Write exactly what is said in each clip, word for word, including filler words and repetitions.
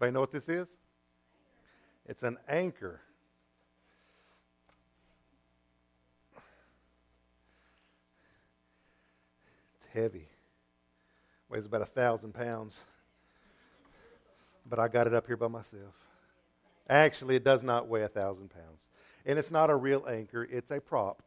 Anybody know what this is? It's an anchor. It's heavy. Weighs about a thousand pounds. But I got it up here by myself. Actually, it does not weigh a thousand pounds. And it's not a real anchor. It's a prop.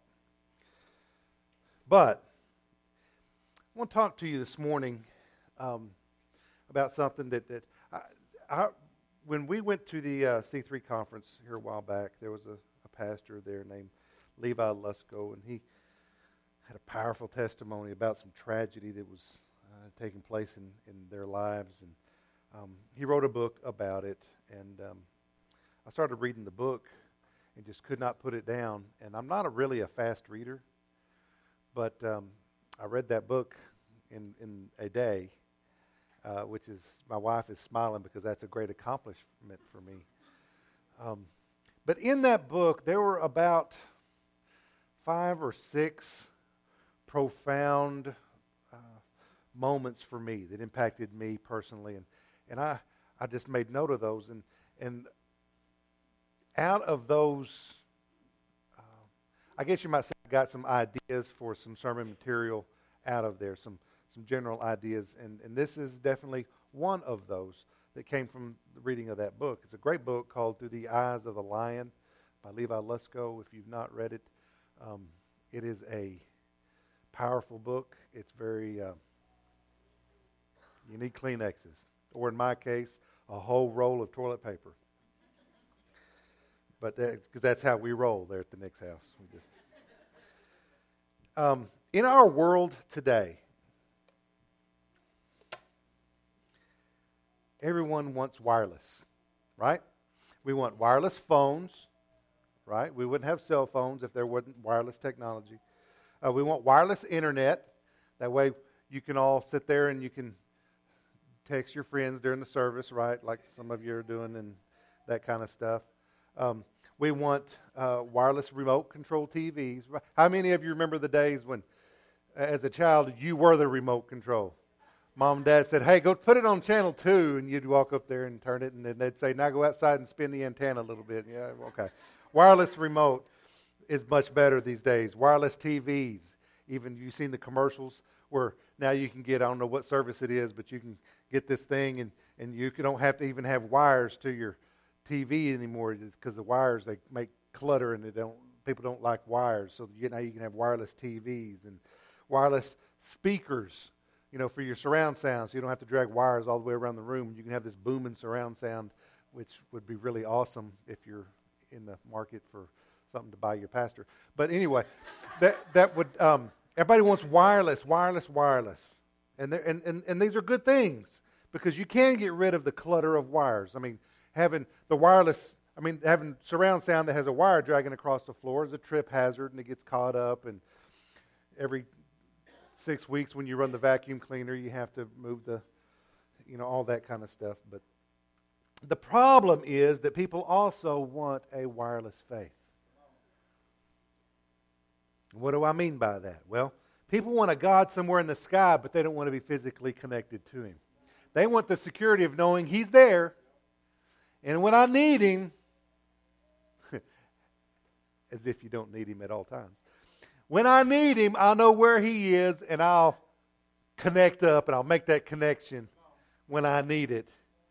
But I want to talk to you this morning um, about something that, that I, I, when we went to the uh, C three conference here a while back, there was a, a pastor there named Levi Lusko, and he had a powerful testimony about some tragedy that was uh, taking place in, in their lives. And um, he wrote a book about it, and um, I started reading the book and just could not put it down. And I'm not a, really a fast reader, but um, I read that book in, in a day, uh, which is, my wife is smiling because that's a great accomplishment for me. Um, but in that book, there were about five or six profound uh, moments for me that impacted me personally. And, and I, I just made note of those. And, and out of those, uh, I guess you might say I got some ideas for some sermon material out of there, some some general ideas, and, and this is definitely one of those that came from the reading of that book. It's a great book called Through the Eyes of the Lion by Levi Lusko. If you've not read it, um, it is a powerful book. It's very, uh, you need Kleenexes, or in my case, a whole roll of toilet paper. But because that, that's how we roll there at the Nick's house. We just, um, in our world today, everyone wants wireless, right? We want wireless phones, right? We wouldn't have cell phones if there wasn't wireless technology. Uh, we want wireless internet. That way you can all sit there and you can text your friends during the service, right? Like some of you are doing and that kind of stuff. Um, we want uh, wireless remote control T Vs. How many of you remember the days when, as a child, you were the remote control? Mom and Dad said, hey, go put it on channel two, and you'd walk up there and turn it, and then they'd say, now go outside and spin the antenna a little bit. Yeah, okay. Wireless remote is much better these days. Wireless T Vs, even you've seen the commercials where now you can get, I don't know what service it is, but you can get this thing, and, and you don't have to even have wires to your T V anymore because the wires, they make clutter, and they don't. People don't like wires, so you, now you can have wireless T Vs and wireless speakers. You know, for your surround sound, so you don't have to drag wires all the way around the room. You can have this booming surround sound, which would be really awesome if you're in the market for something to buy your pastor. But anyway, that that would um, everybody wants wireless, wireless, wireless, and, and and and these are good things because you can get rid of the clutter of wires. I mean, having the wireless, I mean, having surround sound that has a wire dragging across the floor is a trip hazard, and it gets caught up, and every six weeks when you run the vacuum cleaner, you have to move the, you know, all that kind of stuff. But the problem is that people also want a wireless faith. What do I mean by that? Well, people want a God somewhere in the sky, but they don't want to be physically connected to Him. They want the security of knowing He's there, and when I need Him, as if you don't need Him at all times, when I need Him, I know where He is, and I'll connect up, and I'll make that connection when I need it.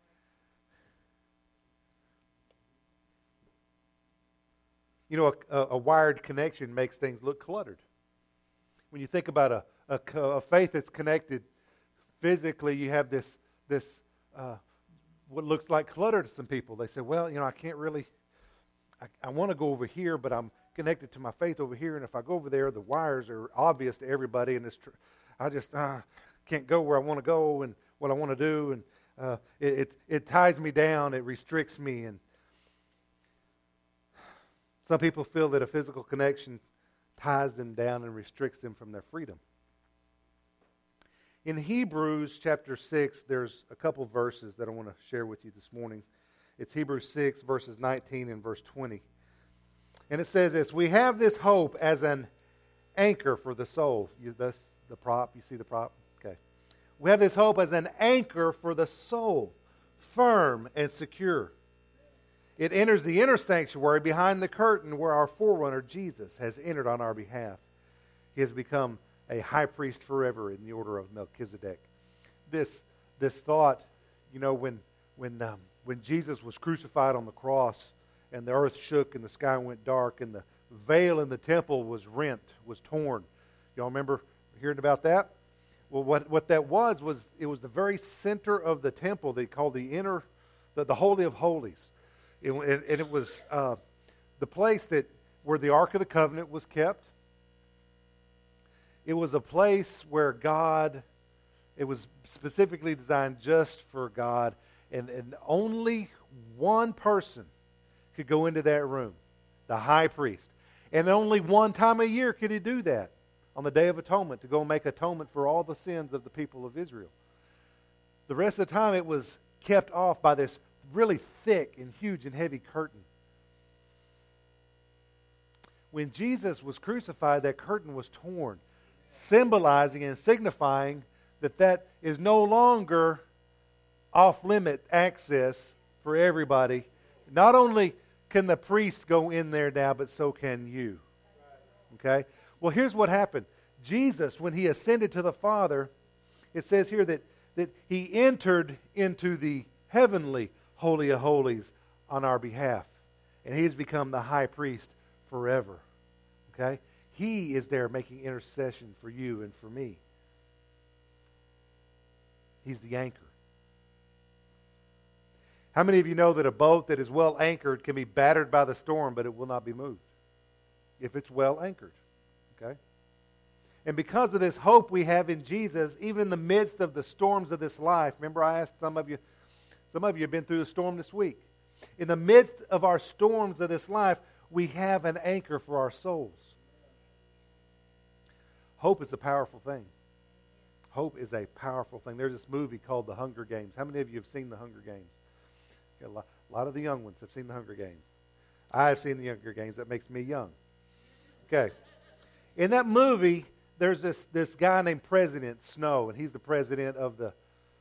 You know, a, a wired connection makes things look cluttered. When you think about a, a, a faith that's connected physically, you have this, this uh, what looks like clutter to some people. They say, well, you know, I can't really, I, I want to go over here, but I'm connected to my faith over here, and if I go over there, the wires are obvious to everybody, and this tr- I just uh, can't go where I want to go and what I want to do, and uh, it, it it ties me down, it restricts me, and some people feel that a physical connection ties them down and restricts them from their freedom. In Hebrews chapter six, there's a couple verses that I want to share with you this morning. It's Hebrews six, verses nineteen and verse twenty. And it says this, we have this hope as an anchor for the soul. You, that's the prop. You see the prop? Okay. We have this hope as an anchor for the soul, firm and secure. It enters the inner sanctuary behind the curtain where our forerunner, Jesus, has entered on our behalf. He has become a high priest forever in the order of Melchizedek. This, this thought, you know, when, when, um, when Jesus was crucified on the cross and the earth shook and the sky went dark and the veil in the temple was rent, was torn. Y'all remember hearing about that? Well, what, what that was, was it was the very center of the temple they called the inner, the, the Holy of Holies. It, and, and it was uh, the place that where the Ark of the Covenant was kept. It was a place where God, it was specifically designed just for God, and, and only one person could go into that room, the high priest. And only one time a year could he do that, on the Day of Atonement, to go make atonement for all the sins of the people of Israel. The rest of the time it was kept off by this really thick and huge and heavy curtain. When Jesus was crucified, that curtain was torn, symbolizing and signifying that that is no longer off-limit access for everybody. Not only can the priest go in there now, but so can you. Okay? Well, here's what happened. Jesus, when he ascended to the Father, it says here that, that he entered into the heavenly Holy of Holies on our behalf. And he has become the high priest forever. Okay? He is there making intercession for you and for me. He's the anchor. How many of you know that a boat that is well anchored can be battered by the storm, but it will not be moved if it's well anchored? Okay? And because of this hope we have in Jesus, even in the midst of the storms of this life, remember I asked some of you, some of you have been through a storm this week. In the midst of our storms of this life, we have an anchor for our souls. Hope is a powerful thing. Hope is a powerful thing. There's this movie called The Hunger Games. How many of you have seen The Hunger Games? A lot, a lot of the young ones have seen The Hunger Games. I have seen The Hunger Games. That makes me young. Okay. In that movie, there's this, this guy named President Snow, and he's the president of the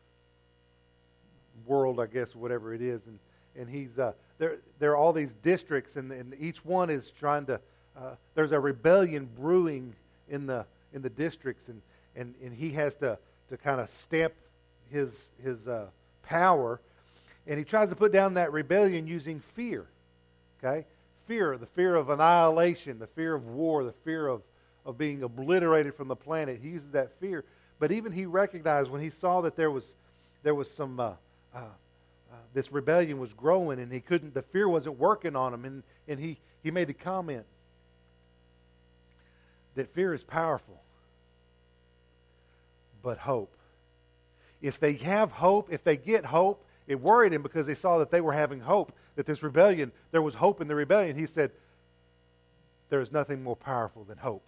world, I guess, whatever it is. And, and he's uh, there, there are all these districts, and, and each one is trying to, uh, there's a rebellion brewing in the in the districts, and, and, and he has to, to kind of stamp his, his uh, power. And he tries to put down that rebellion using fear. Okay? Fear, the fear of annihilation, the fear of war, the fear of, of being obliterated from the planet. He uses that fear. But even he recognized when he saw that there was there was some uh, uh, uh, this rebellion was growing, and he couldn't, the fear wasn't working on him, and, and he, he made the comment that fear is powerful, but hope. If they have hope, if they get hope, it worried him because they saw that they were having hope, that this rebellion, there was hope in the rebellion. He said, there is nothing more powerful than hope.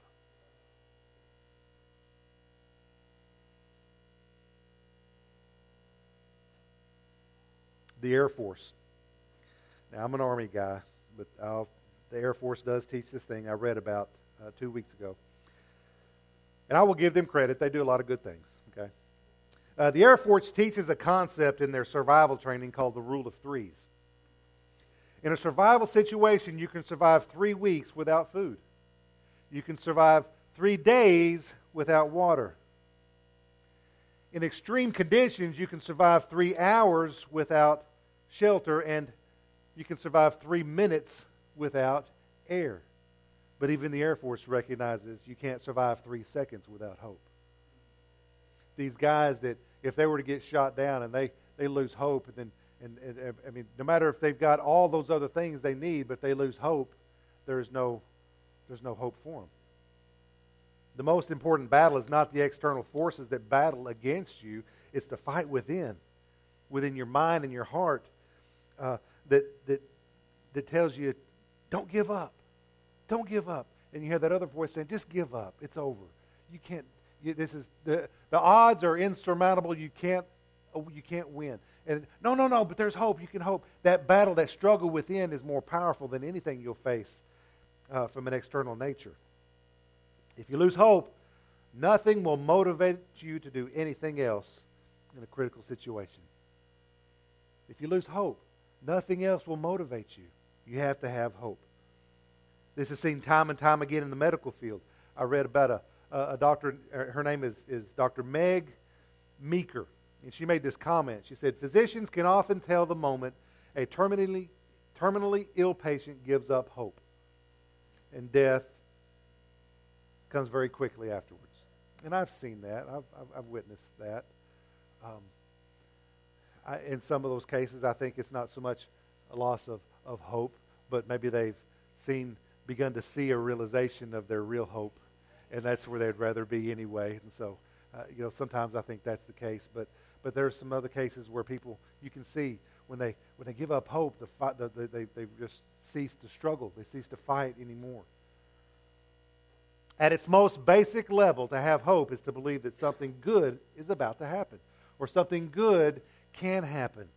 The Air Force. Now, I'm an Army guy, but I'll, the Air Force does teach this thing I read about uh, two weeks ago. And I will give them credit. They do a lot of good things. Okay. Uh, the Air Force teaches a concept in their survival training called the rule of threes. In a survival situation, you can survive three weeks without food. You can survive three days without water. In extreme conditions, you can survive three hours without shelter, and you can survive three minutes without air. But even the Air Force recognizes you can't survive three seconds without hope. These guys that, if they were to get shot down and they, they lose hope, and then, and, and I mean, no matter if they've got all those other things they need, but they lose hope, there's no, there's no hope for them. The most important battle is not the external forces that battle against you. It's the fight within, within your mind and your heart, uh, that that that tells you, don't give up. Don't give up. And you hear that other voice saying, just give up. It's over. You can't, you, this is, the, the odds are insurmountable. You can't, you can't win. And no, no, no, but there's hope. You can hope. That battle, that struggle within is more powerful than anything you'll face uh, from an external nature. If you lose hope, nothing will motivate you to do anything else in a critical situation. If you lose hope, nothing else will motivate you. You have to have hope. This is seen time and time again in the medical field. I read about a, a, a doctor, her name is, is Doctor Meg Meeker, and she made this comment. She said, physicians can often tell the moment a terminally, terminally ill patient gives up hope, and death comes very quickly afterwards. And I've seen that. I've, I've, I've witnessed that. Um, I, in some of those cases, I think it's not so much a loss of, of hope, but maybe they've seen, begun to see a realization of their real hope, and that's where they'd rather be anyway. And so, uh, you know, sometimes I think that's the case. But but there are some other cases where people, you can see when they when they give up hope, the, fight, the, the they they just cease to struggle. They cease to fight anymore. At its most basic level, to have hope is to believe that something good is about to happen, or something good can happen.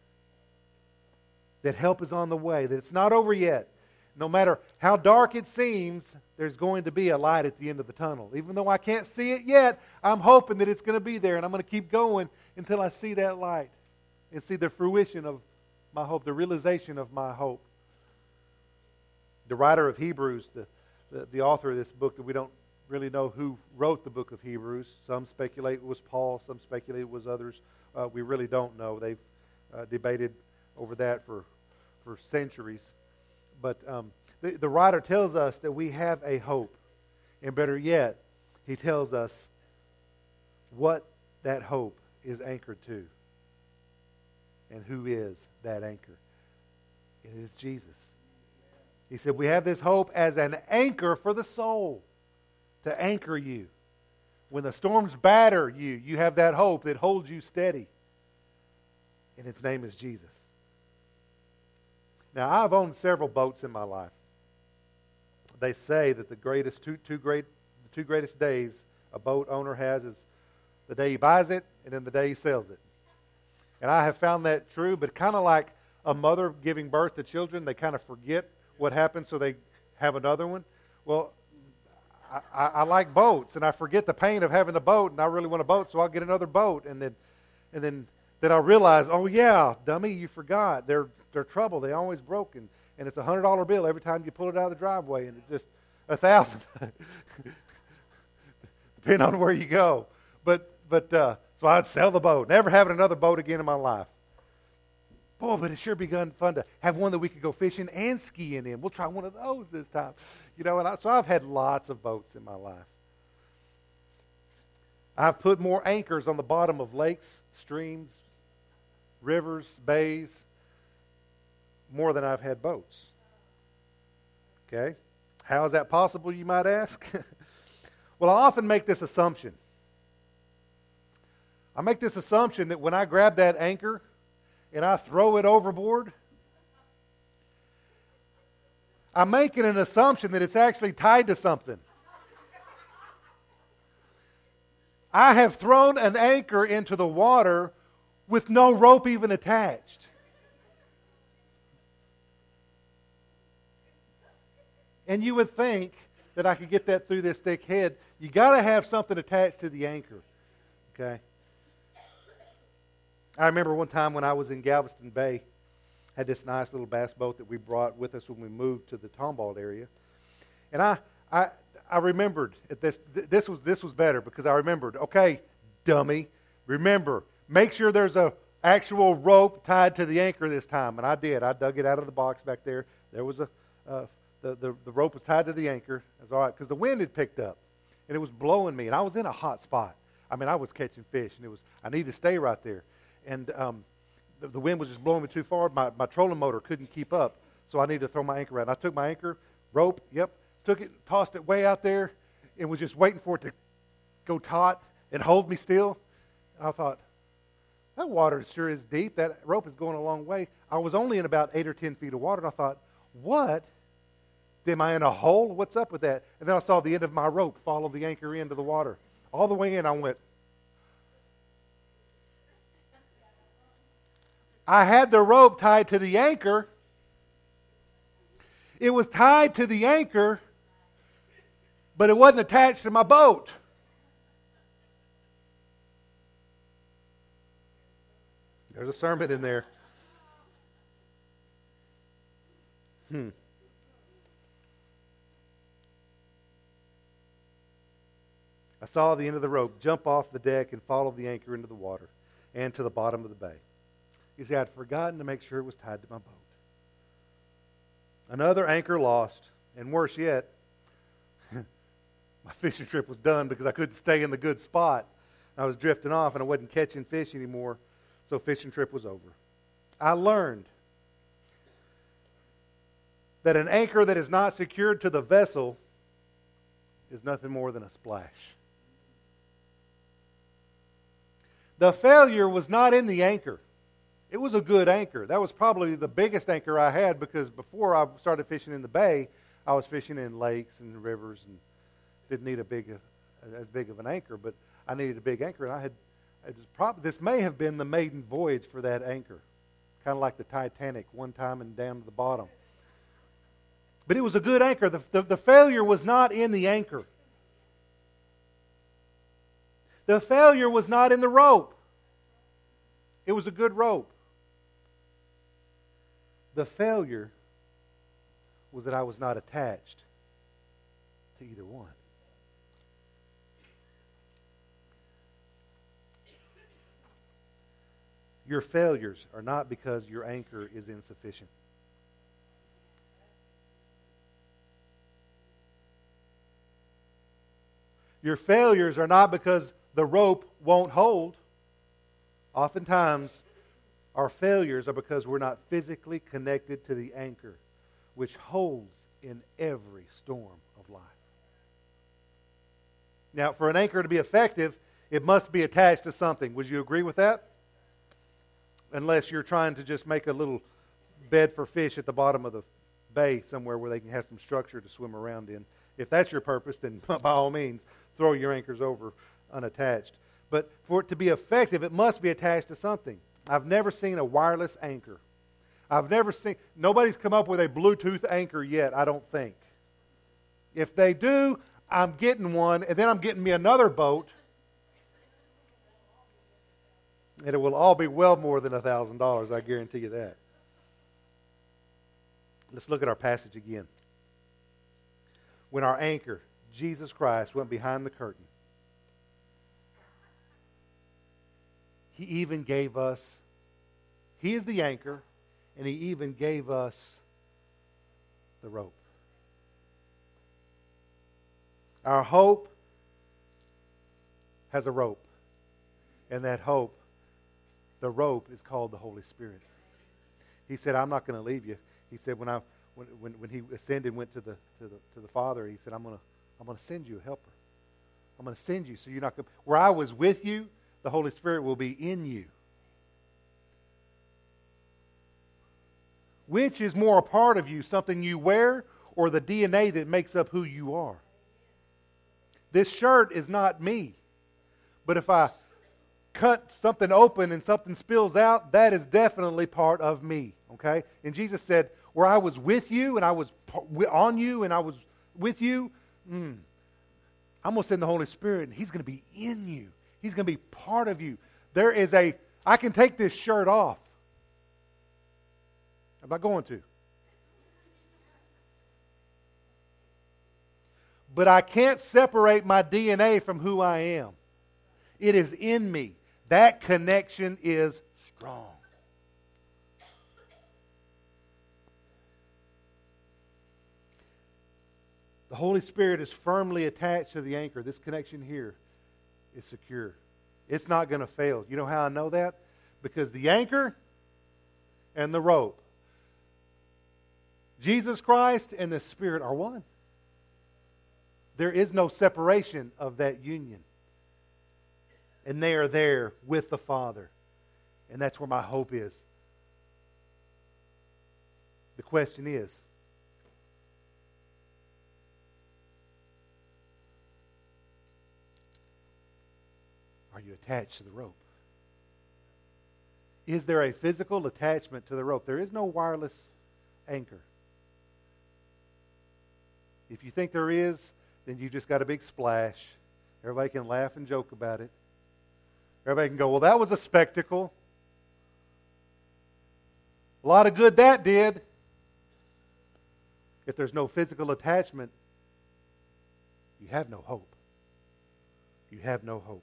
That help is on the way, that it's not over yet. No matter how dark it seems, there's going to be a light at the end of the tunnel. Even though I can't see it yet, I'm hoping that it's going to be there, and I'm going to keep going until I see that light and see the fruition of my hope, the realization of my hope. The writer of Hebrews, the, the, the author of this book, that we don't really know who wrote the book of Hebrews. Some speculate it was Paul, some speculate it was others. Uh, we really don't know. They've uh, debated over that for, for centuries. But um, the, the writer tells us that we have a hope. And better yet, he tells us what that hope is anchored to. And who is that anchor? It is Jesus. He said we have this hope as an anchor for the soul, to anchor you. When the storms batter you, you have that hope that holds you steady. And its name is Jesus. Now, I've owned several boats in my life. They say that the greatest two, two great, the two greatest days a boat owner has is the day he buys it and then the day he sells it. And I have found that true, but kind of like a mother giving birth to children, they kind of forget what happened, so they have another one. Well, I, I, I like boats, and I forget the pain of having a boat, and I really want a boat, so I'll get another boat, and then, and then, then I'll realize, oh yeah, dummy, you forgot. They're they're trouble. They always broke, and, and it's a hundred dollar bill every time you pull it out of the driveway, and it's just a thousand, depending on where you go. But but uh, so I'd sell the boat, never having another boat again in my life. Boy, but it sure begun fun to have one that we could go fishing and skiing in. We'll try one of those this time. You know, and I, so I've had lots of boats in my life. I've put more anchors on the bottom of lakes, streams, rivers, bays, more than I've had boats. Okay? How is that possible, you might ask? Well, I often make this assumption. I make this assumption that when I grab that anchor and I throw it overboard, I'm making an assumption that it's actually tied to something. I have thrown an anchor into the water with no rope even attached. And you would think that I could get that through this thick head. You got to have something attached to the anchor. Okay? I remember one time when I was in Galveston Bay, had this nice little bass boat that we brought with us when we moved to the Tomball area. And I I I remembered at this this was this was better because I remembered, okay, dummy, remember, make sure there's a actual rope tied to the anchor this time. And I did. I dug it out of the box back there. There was a uh, the, the the rope was tied to the anchor. That's all right, because the wind had picked up and it was blowing me, and I was in a hot spot. I mean, I was catching fish, and it was I needed to stay right there. And um, the, the wind was just blowing me too far. My, my trolling motor couldn't keep up, so I needed to throw my anchor out. And I took my anchor, rope, yep, took it, tossed it way out there, and was just waiting for it to go taut and hold me still. And I thought, that water sure is deep. That rope is going a long way. I was only in about eight or ten feet of water, and I thought, what? Am I in a hole? What's up with that? And then I saw the end of my rope follow the anchor into the water. All the way in, I went, I had the rope tied to the anchor. It was tied to the anchor, but it wasn't attached to my boat. There's a sermon in there. Hmm. I saw the end of the rope jump off the deck and follow the anchor into the water and to the bottom of the bay. You see, I'd forgotten to make sure it was tied to my boat. Another anchor lost, and worse yet, my fishing trip was done because I couldn't stay in the good spot. I was drifting off and I wasn't catching fish anymore, so fishing trip was over. I learned that an anchor that is not secured to the vessel is nothing more than a splash. The failure was not in the anchor. It was a good anchor. That was probably the biggest anchor I had, because before I started fishing in the bay, I was fishing in lakes and rivers and didn't need a big, as big of an anchor, but I needed a big anchor, and I had. It was probably, this may have been the maiden voyage for that anchor, kind of like the Titanic, one time and down to the bottom. But it was a good anchor. The, the, the failure was not in the anchor. The failure was not in the rope. It was a good rope. The failure was that I was not attached to either one. Your failures are not because your anchor is insufficient. Your failures are not because the rope won't hold. Oftentimes, our failures are because we're not physically connected to the anchor, which holds in every storm of life. Now, for an anchor to be effective, it must be attached to something. Would you agree with that? Unless you're trying to just make a little bed for fish at the bottom of the bay somewhere where they can have some structure to swim around in. If that's your purpose, then by all means, throw your anchors over unattached. But for it to be effective, it must be attached to something. I've never seen a wireless anchor. I've never seen, nobody's come up with a Bluetooth anchor yet, I don't think. If they do, I'm getting one, and then I'm getting me another boat. And it will all be well more than one thousand dollars, I guarantee you that. Let's look at our passage again. When our anchor, Jesus Christ, went behind the curtain, He even gave us, He is the anchor, and He even gave us the rope. Our hope has a rope. And that hope, the rope, is called the Holy Spirit. He said, I'm not going to leave you. He said, when I when when, when He ascended and went to the to the to the Father, He said, I'm going to I'm going to send you a helper. I'm going to send you so you're not going to, where I was with you, the Holy Spirit will be in you. Which is more a part of you, something you wear or the D N A that makes up who you are? This shirt is not me. But if I cut something open and something spills out, that is definitely part of me. Okay? And Jesus said, where I was with you and I was on you and I was with you, mm, I'm going to send the Holy Spirit and He's going to be in you. He's going to be part of you. There is a, I can take this shirt off. I'm not going to. But I can't separate my D N A from who I am. It is in me. That connection is strong. The Holy Spirit is firmly attached to the anchor. This connection here is secure. It's not going to fail. You know how I know that? Because the anchor and the rope, Jesus Christ and the Spirit are one. There is no separation of that union. And they are there with the Father. And that's where my hope is. The question is, are you attached to the rope? Is there a physical attachment to the rope? There is no wireless anchor. If you think there is, then you just got a big splash. Everybody can laugh and joke about it. Everybody can go, well, that was a spectacle. A lot of good that did. if there's no physical attachment, you have no hope. You have no hope.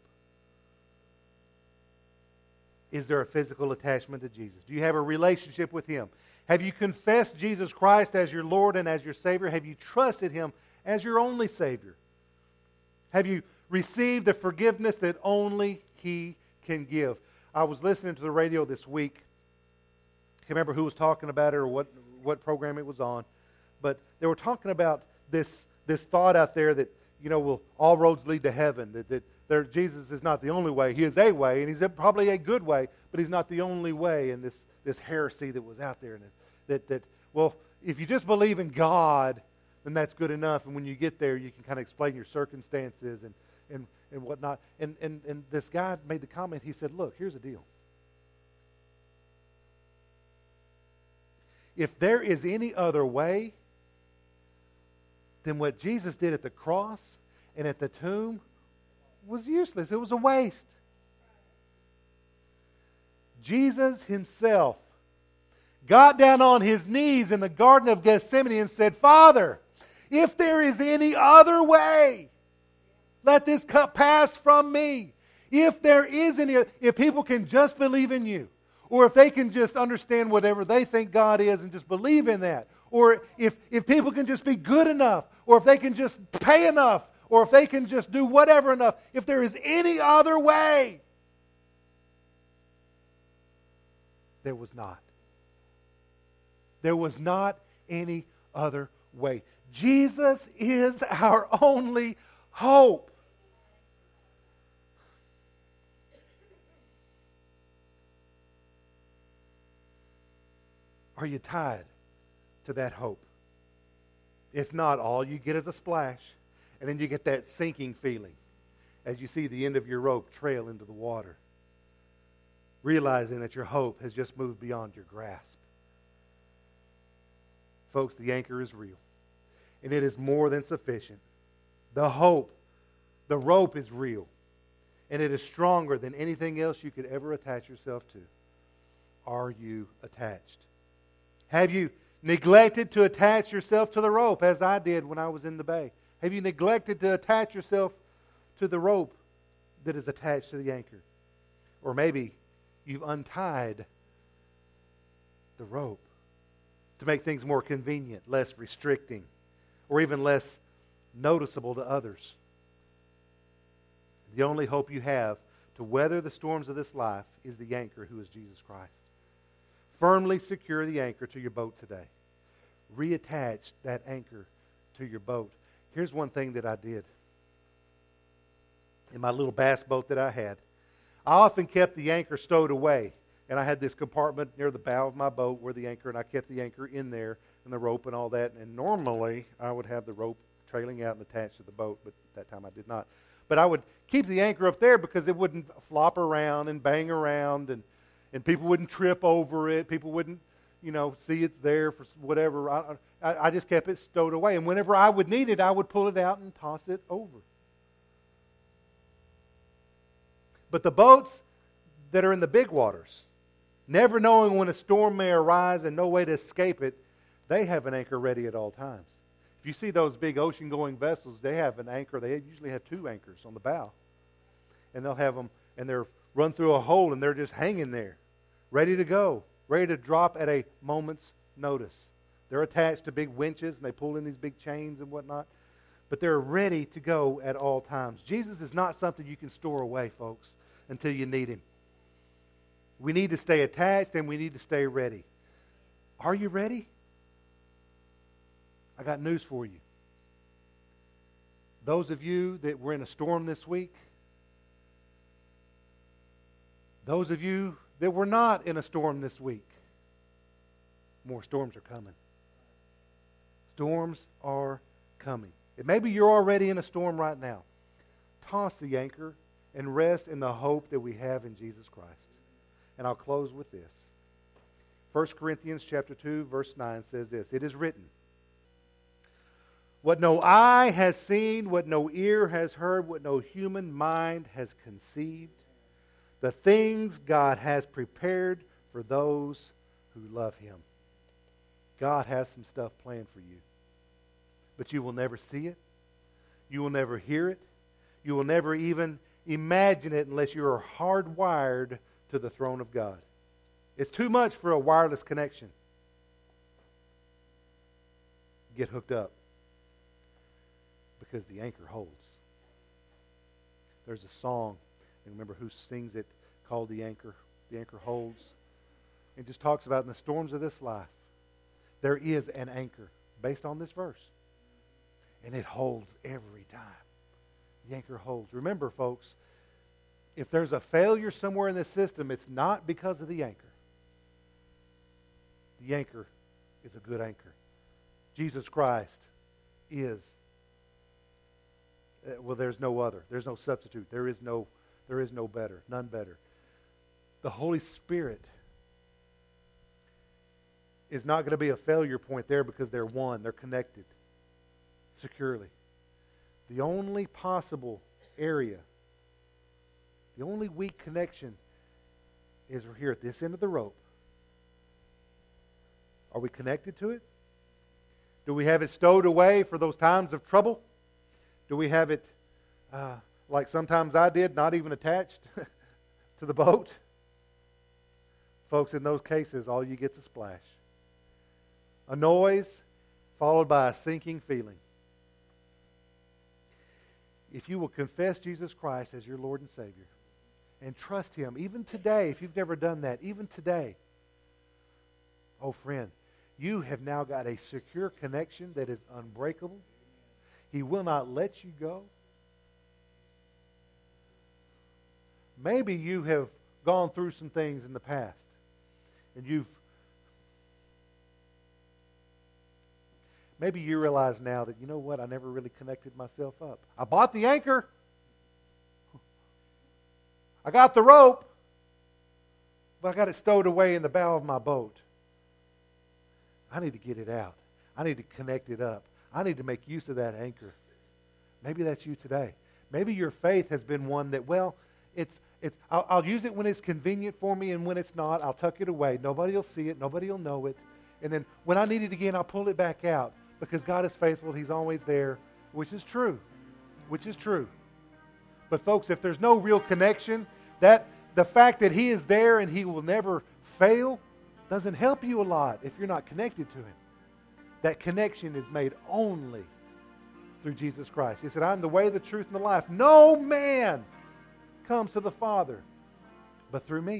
Is there a physical attachment to Jesus? Do you have a relationship with Him? Have you confessed Jesus Christ as your Lord and as your Savior? Have you trusted Him as your only Savior? Have you received the forgiveness that only He can give? I was listening to the radio this week. I can't remember who was talking about it or what, what program it was on. But they were talking about this, this thought out there that, you know, will all roads lead to heaven. That, that there, Jesus is not the only way. He is a way, and He's probably a good way, but He's not the only way in this, this heresy that was out there. And that, that, well, if you just believe in God, then that's good enough. And when you get there, you can kind of explain your circumstances and, and, and whatnot. And, and, and this guy made the comment, he said, look, here's the deal. If there is any other way, then what Jesus did at the cross and at the tomb was useless. It was a waste. Jesus Himself got down on His knees in the Garden of Gethsemane and said, Father, if there is any other way, let this cup pass from me. If there is any, if people can just believe in You, or if they can just understand whatever they think God is and just believe in that, or if, if people can just be good enough, or if they can just pay enough, or if they can just do whatever enough, if there is any other way, there was not. There was not any other way. Jesus is our only hope. Are you tied to that hope? If not, all you get is a splash, and then you get that sinking feeling as you see the end of your rope trail into the water, realizing that your hope has just moved beyond your grasp. Folks, the anchor is real, and it is more than sufficient. The hope, the rope is real, and it is stronger than anything else you could ever attach yourself to. Are you attached? Have you neglected to attach yourself to the rope, as I did when I was in the bay? Have you neglected to attach yourself to the rope that is attached to the anchor? Or maybe you've untied the rope to make things more convenient, less restricting, or even less noticeable to others. The only hope you have to weather the storms of this life is the anchor, who is Jesus Christ. Firmly secure the anchor to your boat today. Reattach that anchor to your boat. Here's one thing that I did. In my little bass boat that I had, I often kept the anchor stowed away. And I had this compartment near the bow of my boat where the anchor, and I kept the anchor in there and the rope and all that. And normally I would have the rope trailing out and attached to the boat, but that time I did not. But I would keep the anchor up there because it wouldn't flop around and bang around, and And people wouldn't trip over it. People wouldn't, you know, see it's there for whatever. I, I, I just kept it stowed away. And whenever I would need it, I would pull it out and toss it over. But the boats that are in the big waters, never knowing when a storm may arise and no way to escape it, they have an anchor ready at all times. If you see those big ocean-going vessels, they have an anchor. They usually have two anchors on the bow. And they'll have them, and they're run through a hole, and they're just hanging there, ready to go, ready to drop at a moment's notice. They're attached to big winches, and they pull in these big chains and whatnot, but they're ready to go at all times. Jesus is not something you can store away, folks, until you need Him. We need to stay attached, and we need to stay ready. Are you ready? I got news for you. Those of you that were in a storm this week, those of you that were not in a storm this week, more storms are coming. Storms are coming. And maybe you're already in a storm right now. Toss the anchor and rest in the hope that we have in Jesus Christ. And I'll close with this. First Corinthians chapter two, verse nine says this, "It is written, what no eye has seen, what no ear has heard, what no human mind has conceived, the things God has prepared for those who love Him." God has some stuff planned for you. but you will never see it. You will never hear it. You will never even imagine it unless you are hardwired to the throne of God. It's too much for a wireless connection. Get hooked up, because the anchor holds. There's a song, and remember who sings it, called The Anchor. The Anchor Holds. It just talks about in the storms of this life, there is an anchor based on this verse. And it holds every time. The anchor holds. Remember, folks, if there's a failure somewhere in the system, it's not because of the anchor. The anchor is a good anchor. Jesus Christ is, uh, well, there's no other. There's no substitute. There is no, there is no better. None better. The Holy Spirit is not going to be a failure point there because they're one. They're connected securely. The only possible area, the only weak connection is we're here at this end of the rope. Are we connected to it? Do we have it stowed away for those times of trouble? Do we have it, uh, like sometimes I did, not even attached to the boat? Folks, in those cases, all you get is a splash. A noise followed by a sinking feeling. If you will confess Jesus Christ as your Lord and Savior and trust Him, even today, if you've never done that, even today, oh friend, you have now got a secure connection that is unbreakable. He will not let you go. Maybe you have gone through some things in the past, and you've maybe you realize now that, you know what, I never really connected myself up. I bought the anchor. I got the rope, but I got it stowed away in the bow of my boat. I need to get it out. I need to connect it up. I need to make use of that anchor. Maybe that's you today. Maybe your faith has been one that, well, it's it's. I'll, I'll use it when it's convenient for me, and when it's not, I'll tuck it away. Nobody will see it. Nobody will know it. And then when I need it again, I'll pull it back out because God is faithful. He's always there, which is true. Which is true. But folks, if there's no real connection, that the fact that He is there and He will never fail doesn't help you a lot if you're not connected to Him. That connection is made only through Jesus Christ. He said, I'm the way, the truth, and the life. No man comes to the Father but through me.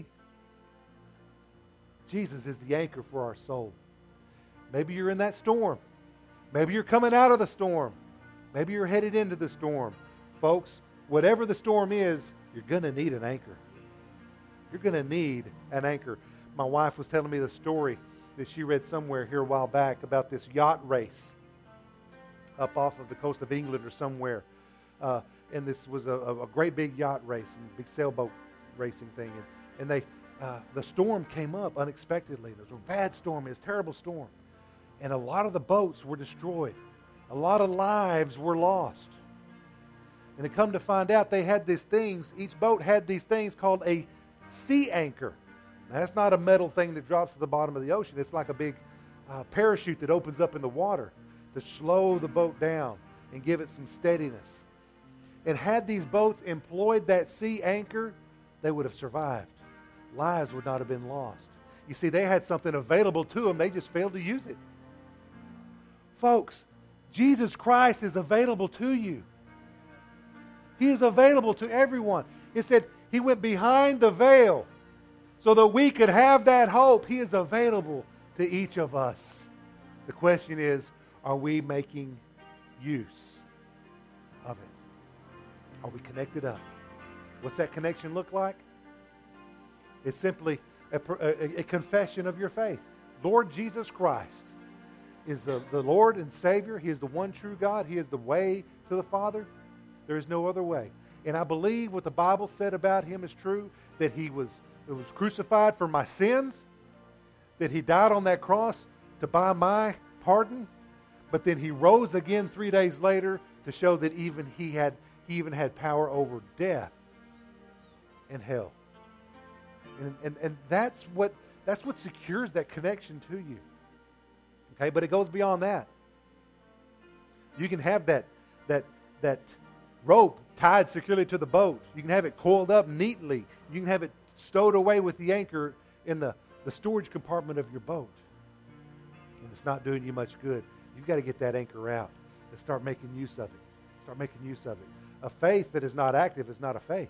Jesus is the anchor for our soul. Maybe you're in that storm. Maybe you're coming out of the storm. Maybe you're headed into the storm. Folks, whatever the storm is, you're going to need an anchor. You're going to need an anchor. My wife was telling me the story that she read somewhere here a while back about this yacht race up off of the coast of England or somewhere. Uh, and this was a, a great big yacht race and big sailboat racing thing. And, and they, uh, the storm came up unexpectedly. There was a bad storm. It was a terrible storm. And a lot of the boats were destroyed. A lot of lives were lost. And it come to find out they had these things, each boat had these things called a sea anchor. Now, that's not a metal thing that drops to the bottom of the ocean. It's like a big uh, parachute that opens up in the water to slow the boat down and give it some steadiness. And had these boats employed that sea anchor, they would have survived. Lives would not have been lost. You see, they had something available to them. They just failed to use it. Folks, Jesus Christ is available to you. He is available to everyone. It said He went behind the veil so that we could have that hope. He is available to each of us. The question is, are we making use of it? Are we connected up? What's that connection look like? It's simply a, a, a confession of your faith. Lord Jesus Christ is the, the Lord and Savior. He is the one true God. He is the way to the Father. There is no other way. And I believe what the Bible said about Him is true, that He was, it was crucified for my sins, that He died on that cross to buy my pardon, but then He rose again three days later to show that even He had He even had power over death and hell. And, and, and that's what that's what secures that connection to you. Okay, but it goes beyond that. You can have that, that, that rope tied securely to the boat. You can have it coiled up neatly. You can have it stowed away with the anchor in the, the storage compartment of your boat. And it's not doing you much good. You've got to get that anchor out and start making use of it. Start making use of it. A faith that is not active is not a faith.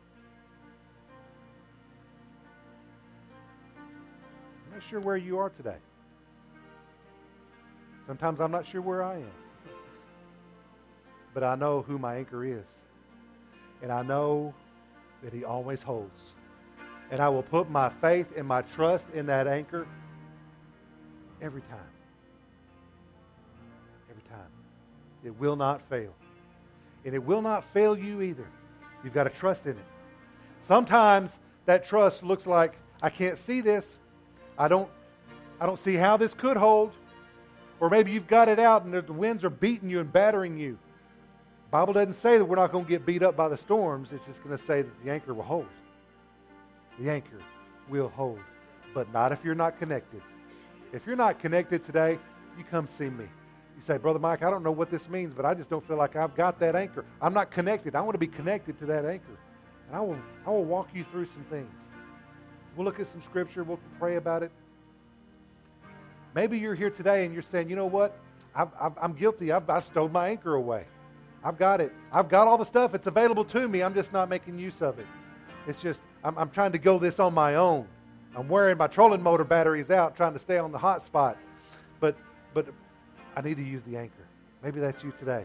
I'm not sure where you are today. Sometimes I'm not sure where I am. But I know who my anchor is. And I know that He always holds. And I will put my faith and my trust in that anchor every time. Every time. It will not fail. And it will not fail you either. You've got to trust in it. Sometimes that trust looks like, I can't see this. I don't, I don't see how this could hold. Or maybe you've got it out and the winds are beating you and battering you. The Bible doesn't say that we're not going to get beat up by the storms. It's just going to say that the anchor will hold. The anchor will hold. But not if you're not connected. If you're not connected today, you come see me. You say, Brother Mike, I don't know what this means, but I just don't feel like I've got that anchor. I'm not connected. I want to be connected to that anchor. And I will, I will walk you through some things. We'll look at some scripture. We'll pray about it. Maybe you're here today and you're saying, you know what? I've, I've, I'm guilty. I've, I've stowed my anchor away. I've got it. I've got all the stuff. It's available to me. I'm just not making use of it. It's just, I'm, I'm trying to go this on my own. I'm wearing my trolling motor batteries out, trying to stay on the hot spot. But, but I need to use the anchor. Maybe that's you today.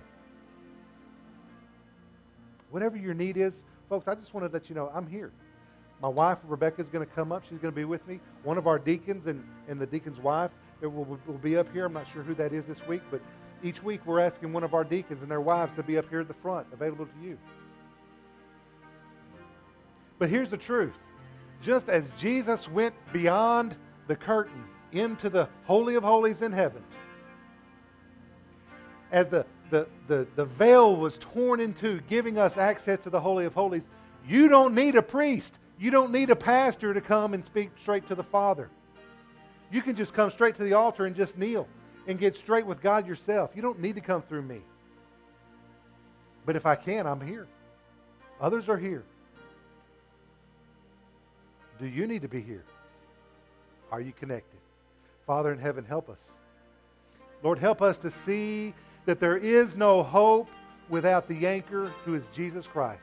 Whatever your need is, folks, I just want to let you know I'm here. My wife, Rebecca, is going to come up. She's going to be with me. One of our deacons and, and the deacon's wife will, will, will be up here. I'm not sure who that is this week, but each week we're asking one of our deacons and their wives to be up here at the front, available to you. But here's the truth. Just as Jesus went beyond the curtain into the Holy of Holies in heaven, as the, the, the, the veil was torn in two, giving us access to the Holy of Holies, you don't need a priest. You don't need a pastor to come and speak straight to the Father. You can just come straight to the altar and just kneel and get straight with God yourself. You don't need to come through me. But if I can, I'm here. Others are here. Do you need to be here? Are you connected? Father in heaven, help us. Lord, help us to see that there is no hope without the anchor who is Jesus Christ.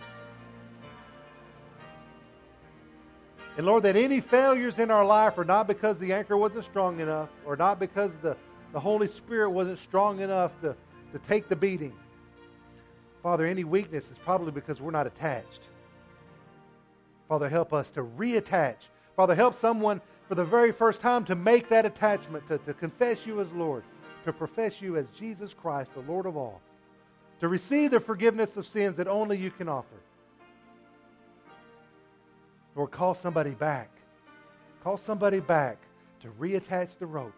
And Lord, that any failures in our life are not because the anchor wasn't strong enough, or not because the, the Holy Spirit wasn't strong enough to, to take the beating. Father, any weakness is probably because we're not attached. Father, help us to reattach. Father, help someone for the very first time to make that attachment, to, to confess you as Lord, to profess you as Jesus Christ, the Lord of all, to receive the forgiveness of sins that only you can offer. Lord, call somebody back. Call somebody back to reattach the rope.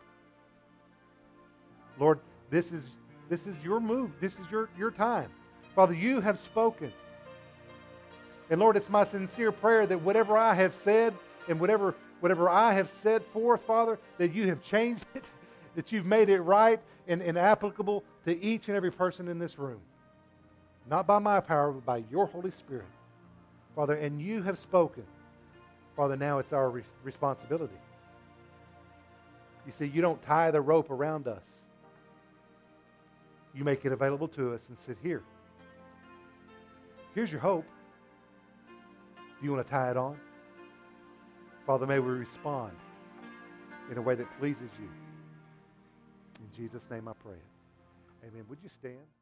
Lord, this is, this is your move. This is your, your time. Father, you have spoken. And Lord, it's my sincere prayer that whatever I have said and whatever, whatever I have said forth, Father, that you have changed it, that you've made it right and, and applicable to each and every person in this room. Not by my power, but by your Holy Spirit. Father, and you have spoken. Father, now it's our re- responsibility. You see, you don't tie the rope around us. You make it available to us and sit here. Here's your hope. Do you want to tie it on? Father, may we respond in a way that pleases you. In Jesus' name I pray it. Amen. Would you stand?